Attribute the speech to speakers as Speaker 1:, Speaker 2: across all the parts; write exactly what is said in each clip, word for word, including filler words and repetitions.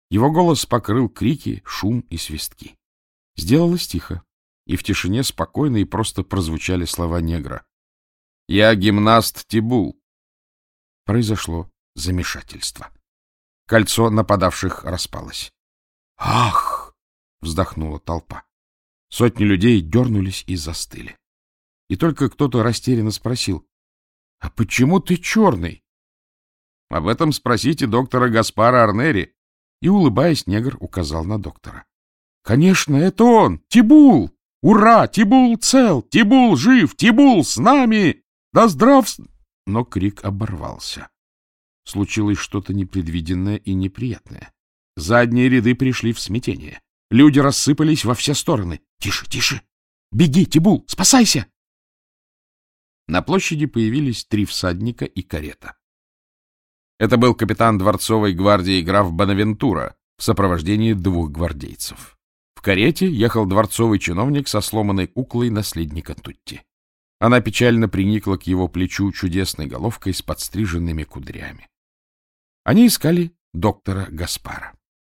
Speaker 1: Его голос покрыл крики, шум и свистки. Сделалось тихо, и в тишине спокойно и просто прозвучали слова негра. «Я гимнаст Тибул». Произошло замешательство. Кольцо нападавших распалось. «Ах!» — вздохнула толпа. Сотни людей дернулись и застыли. И только кто-то растерянно спросил: «А почему ты черный?» «Об этом спросите доктора Гаспара Арнери». И, улыбаясь, негр указал на доктора. «Конечно, это он! Тибул! Ура! Тибул цел! Тибул жив! Тибул с нами! Да здрав...» Но крик оборвался. Случилось что-то непредвиденное и неприятное. Задние ряды пришли в смятение. Люди рассыпались во все стороны. «Тише, тише! Беги, Тибул! Спасайся!» На площади появились три всадника и карета. Это был капитан дворцовой гвардии граф Бонавентура в сопровождении двух гвардейцев. В карете ехал дворцовый чиновник со сломанной куклой наследника Тутти. Она печально приникла к его плечу чудесной головкой с подстриженными кудрями. Они искали доктора Гаспара.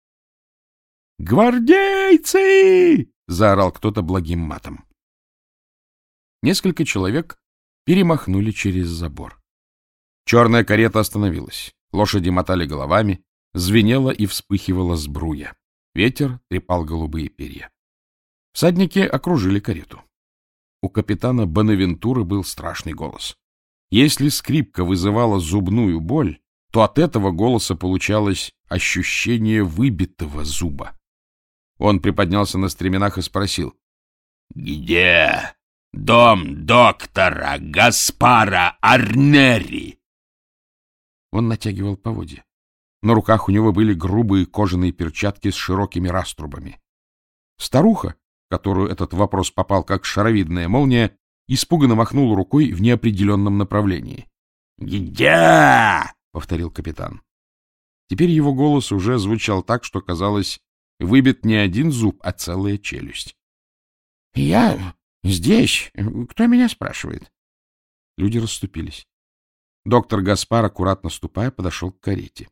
Speaker 1: «Гвардейцы!» — заорал кто-то благим матом. Несколько человек перемахнули через забор. Черная карета остановилась. Лошади мотали головами, звенела и вспыхивала сбруя. Ветер трепал голубые перья. Всадники окружили карету. У капитана Бонавентуры был страшный голос. Если скрипка вызывала зубную боль, то от этого голоса получалось ощущение выбитого зуба. Он приподнялся на стременах и спросил: «Где дом доктора Гаспара Арнери?» Он натягивал поводья. На руках у него были грубые кожаные перчатки с широкими раструбами. Старуха, которую этот вопрос попал как шаровидная молния, испуганно махнула рукой в неопределенном направлении. «Где?» — повторил капитан. Теперь его голос уже звучал так, что, казалось, выбит не один зуб, а целая челюсть. — Я здесь. Кто меня спрашивает? Люди расступились. Доктор Гаспар, аккуратно ступая, подошел к карете.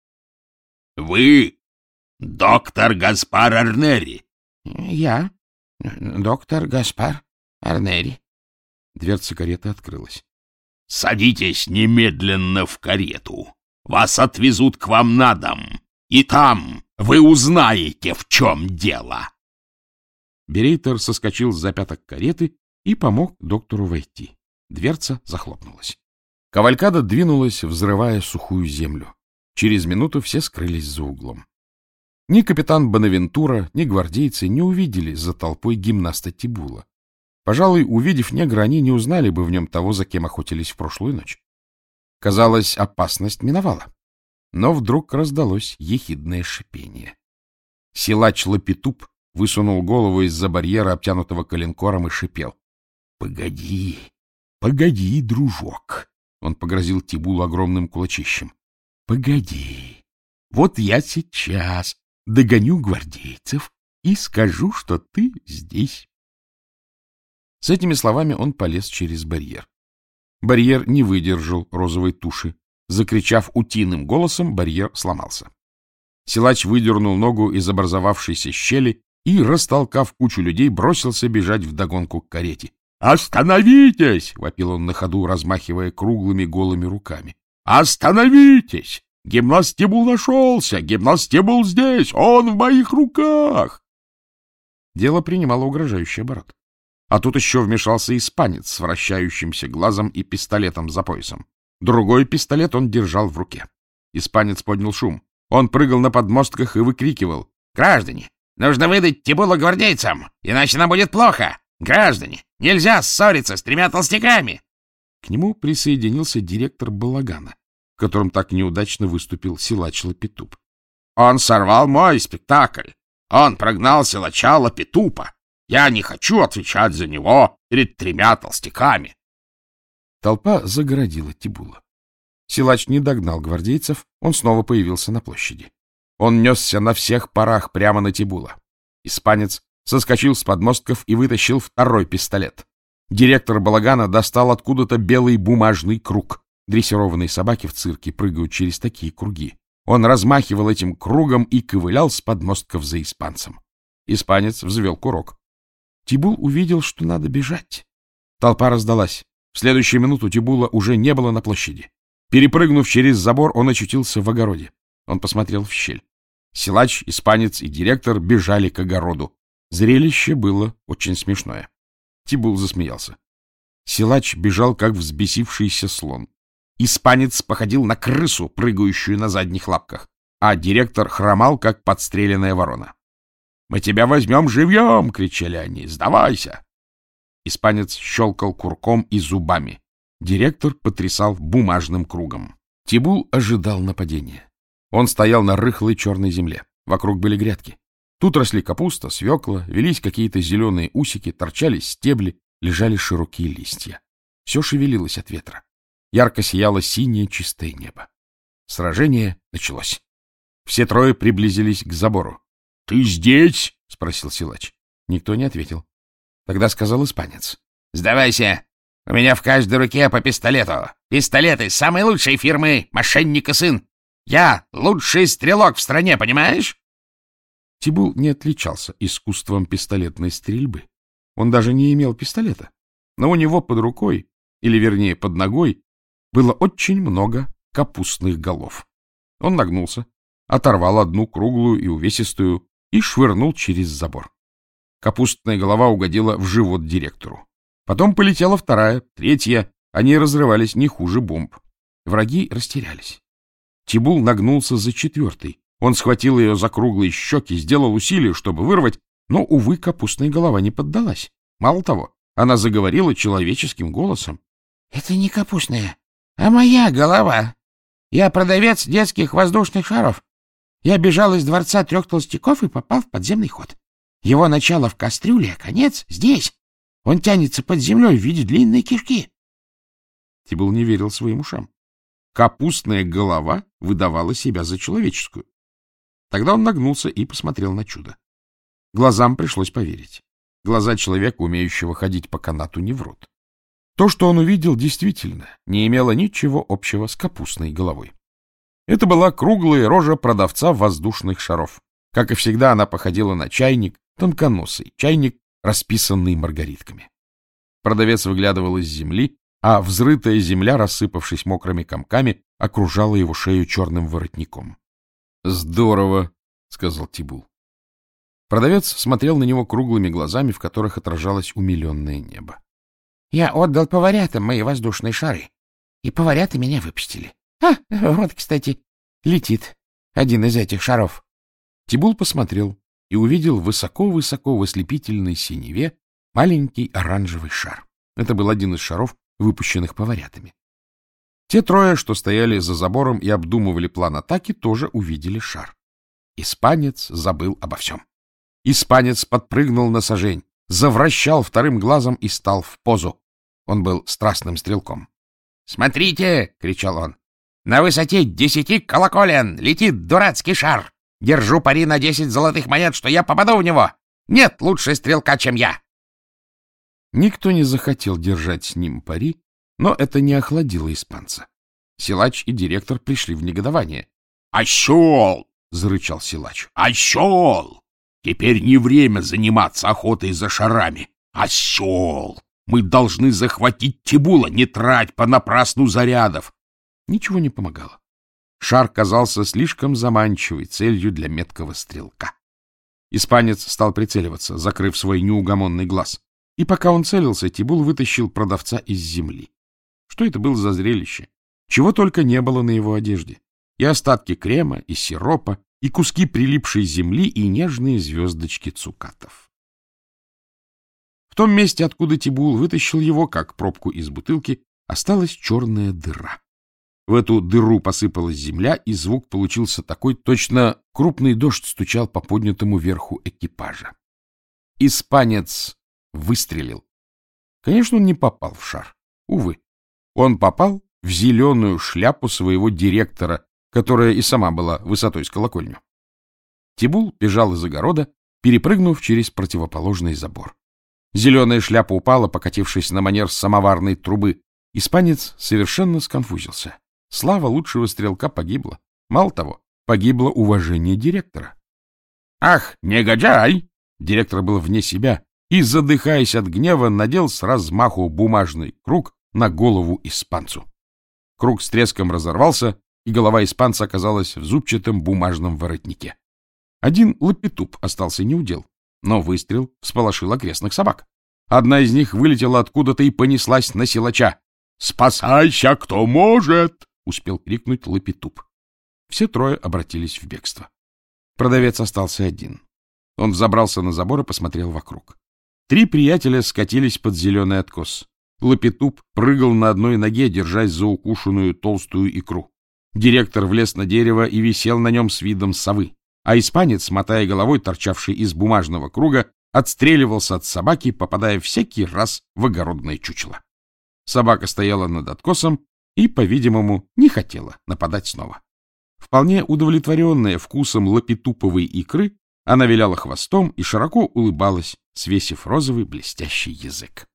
Speaker 1: — Вы доктор Гаспар Арнери? — Я доктор Гаспар Арнери. Дверца кареты открылась. — Садитесь немедленно в карету. Вас отвезут к вам на дом. И там вы узнаете, в чем дело. Берейтер соскочил с запяток кареты и помог доктору войти. Дверца захлопнулась. Кавалькада двинулась, взрывая сухую землю. Через минуту все скрылись за углом. Ни капитан Бонавентура, ни гвардейцы не увидели за толпой гимнаста Тибула. Пожалуй, увидев негра, они не узнали бы в нем того, за кем охотились в прошлую ночь. Казалось, опасность миновала. Но вдруг раздалось ехидное шипение. Силач Лапитуп высунул голову из-за барьера, обтянутого коленкором, и шипел: — Погоди, погоди, дружок! Он погрозил Тибулу огромным кулачищем. — Погоди, вот я сейчас догоню гвардейцев и скажу, что ты здесь. С этими словами он полез через барьер. Барьер не выдержал розовой туши. Закричав утиным голосом, барьер сломался. Силач выдернул ногу из образовавшейся щели и, растолкав кучу людей, бросился бежать вдогонку к карете. «Остановитесь!» — вопил он на ходу, размахивая круглыми голыми руками. «Остановитесь! Гимнаст Тибул нашелся! Гимнаст Тибул здесь! Он в моих руках!» Дело принимало угрожающий оборот. А тут еще вмешался испанец с вращающимся глазом и пистолетом за поясом. Другой пистолет он держал в руке. Испанец поднял шум. Он прыгал на подмостках и выкрикивал: «Граждане, нужно выдать Тибула гвардейцам, иначе нам будет плохо! Граждане, нельзя ссориться с тремя толстяками!» К нему присоединился директор балагана, в котором так неудачно выступил силач Лапитуп. «Он сорвал мой спектакль! Он прогнал силача Лапитупа! Я не хочу отвечать за него перед тремя толстяками!» Толпа загородила Тибула. Силач не догнал гвардейцев, он снова появился на площади. Он несся на всех парах прямо на Тибула. Испанец соскочил с подмостков и вытащил второй пистолет. Директор балагана достал откуда-то белый бумажный круг. Дрессированные собаки в цирке прыгают через такие круги. Он размахивал этим кругом и ковылял с подмостков за испанцем. Испанец взвел курок. Тибул увидел, что надо бежать. Толпа раздалась. В следующую минуту Тибула уже не было на площади. Перепрыгнув через забор, он очутился в огороде. Он посмотрел в щель. Силач, испанец и директор бежали к огороду. Зрелище было очень смешное. Тибул засмеялся. Силач бежал, как взбесившийся слон. Испанец походил на крысу, прыгающую на задних лапках, а директор хромал, как подстреленная ворона. — Мы тебя возьмем живьем! — кричали они. — Сдавайся! Испанец щелкал курком и зубами. Директор потрясал бумажным кругом. Тибул ожидал нападения. Он стоял на рыхлой черной земле. Вокруг были грядки. Тут росли капуста, свекла, велись какие-то зеленые усики, торчали стебли, лежали широкие листья. Все шевелилось от ветра. Ярко сияло синее чистое небо. Сражение началось. Все трое приблизились к забору. — Ты здесь? — спросил силач. Никто не ответил. Тогда сказал испанец. — Сдавайся! У меня в каждой руке по пистолету. Пистолеты самой лучшей фирмы «Мошенник и сын». Я лучший стрелок в стране, понимаешь? Тибул не отличался искусством пистолетной стрельбы. Он даже не имел пистолета. Но у него под рукой, или вернее под ногой, было очень много капустных голов. Он нагнулся, оторвал одну круглую и увесистую и швырнул через забор. Капустная голова угодила в живот директору. Потом полетела вторая, третья. Они разрывались не хуже бомб. Враги растерялись. Тибул нагнулся за четвертой. Он схватил ее за круглые щеки, сделал усилие, чтобы вырвать, но, увы, капустная голова не поддалась. Мало того, она заговорила человеческим голосом. — Это не капустная, а моя голова. Я продавец детских воздушных шаров. Я бежал из дворца трех толстяков и попал в подземный ход. Его начало в кастрюле, а конец здесь. Он тянется под землей в виде длинной кишки. Тибул не верил своим ушам. Капустная голова выдавала себя за человеческую. Тогда он нагнулся и посмотрел на чудо. Глазам пришлось поверить. Глаза человека, умеющего ходить по канату, не врут. То, что он увидел, действительно не имело ничего общего с капустной головой. Это была круглая рожа продавца воздушных шаров. Как и всегда, она походила на чайник, тонконосый чайник, расписанный маргаритками. Продавец выглядывал из земли, а взрытая земля, рассыпавшись мокрыми комками, окружала его шею черным воротником. — Здорово, — сказал Тибул. Продавец смотрел на него круглыми глазами, в которых отражалось умиленное небо. — Я отдал поварятам мои воздушные шары, и поварята меня выпустили. А, вот, кстати, летит один из этих шаров. Тибул посмотрел и увидел высоко-высоко в ослепительной синеве маленький оранжевый шар. Это был один из шаров, выпущенных поварятами. Те трое, что стояли за забором и обдумывали план атаки, тоже увидели шар. Испанец забыл обо всем. Испанец подпрыгнул на сажень, завращал вторым глазом и стал в позу. Он был страстным стрелком. — Смотрите! — кричал он. — На высоте десяти колоколен летит дурацкий шар. Держу пари на десять золотых монет, что я попаду в него. Нет лучше стрелка, чем я. Никто не захотел держать с ним пари, но это не охладило испанца. Силач и директор пришли в негодование. — Осел! — зарычал силач. — Осел! Теперь не время заниматься охотой за шарами. Осел! Мы должны захватить Тибула, не трать понапрасну зарядов. Ничего не помогало. Шар казался слишком заманчивой целью для меткого стрелка. Испанец стал прицеливаться, закрыв свой неугомонный глаз. И пока он целился, Тибул вытащил продавца из земли. Что это было за зрелище? Чего только не было на его одежде. И остатки крема, и сиропа, и куски прилипшей земли, и нежные звездочки цукатов. В том месте, откуда Тибул вытащил его, как пробку из бутылки, осталась черная дыра. В эту дыру посыпалась земля, и звук получился такой, точно крупный дождь стучал по поднятому верху экипажа. Испанец выстрелил. Конечно, он не попал в шар. Увы, он попал в зеленую шляпу своего директора, которая и сама была высотой с колокольню. Тибул бежал из огорода, перепрыгнув через противоположный забор. Зеленая шляпа упала, покатившись на манер самоварной трубы. Испанец совершенно сконфузился. Слава лучшего стрелка погибла. Мало того, погибло уважение директора. «Ах, негодяй!» Директор был вне себя и, задыхаясь от гнева, надел с размаху бумажный круг на голову испанцу. Круг с треском разорвался, и голова испанца оказалась в зубчатом бумажном воротнике. Один лапетуп остался неудел, но выстрел всполошил окрестных собак. Одна из них вылетела откуда-то и понеслась на силача. «Спасайся, кто может!» — успел крикнуть лапетуп. Все трое обратились в бегство. Продавец остался один. Он взобрался на забор и посмотрел вокруг. Три приятеля скатились под зеленый откос. Лапетуп прыгал на одной ноге, держась за укушенную толстую икру. Директор влез на дерево и висел на нем с видом совы, а испанец, мотая головой, торчавший из бумажного круга, отстреливался от собаки, попадая всякий раз в огородное чучело. Собака стояла над откосом и, по-видимому, не хотела нападать снова. Вполне удовлетворенная вкусом лапетуповой икры, она виляла хвостом и широко улыбалась, свесив розовый блестящий язык.